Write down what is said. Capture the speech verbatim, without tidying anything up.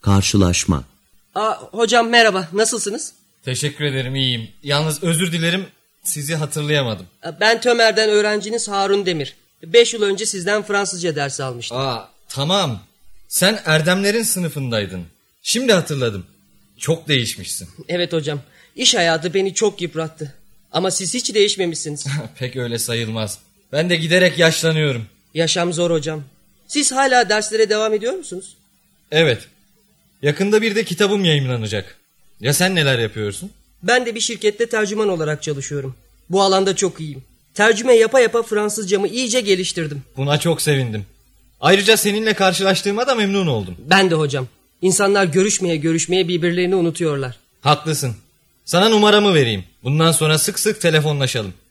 Karşılaşma. Aa, hocam merhaba, nasılsınız? Teşekkür ederim, iyiyim. Yalnız özür dilerim, sizi hatırlayamadım. Ben Tömer'den öğrenciniz Harun Demir. Beş yıl önce sizden Fransızca dersi almıştım. Aa, tamam. Sen Erdemlerin sınıfındaydın. Şimdi hatırladım. Çok değişmişsin. Evet hocam. İş hayatı beni çok yıprattı. Ama siz hiç değişmemişsiniz. Pek öyle sayılmaz. Ben de giderek yaşlanıyorum. Yaşam zor hocam. Siz hala derslere devam ediyor musunuz? Evet. Yakında bir de kitabım yayımlanacak. Ya sen neler yapıyorsun? Ben de bir şirkette tercüman olarak çalışıyorum. Bu alanda çok iyiyim. Tercüme yapa yapa Fransızcamı iyice geliştirdim. Buna çok sevindim. Ayrıca seninle karşılaştığıma da memnun oldum. Ben de hocam. İnsanlar görüşmeye görüşmeye birbirlerini unutuyorlar. Haklısın. Sana numaramı vereyim. Bundan sonra sık sık telefonlaşalım.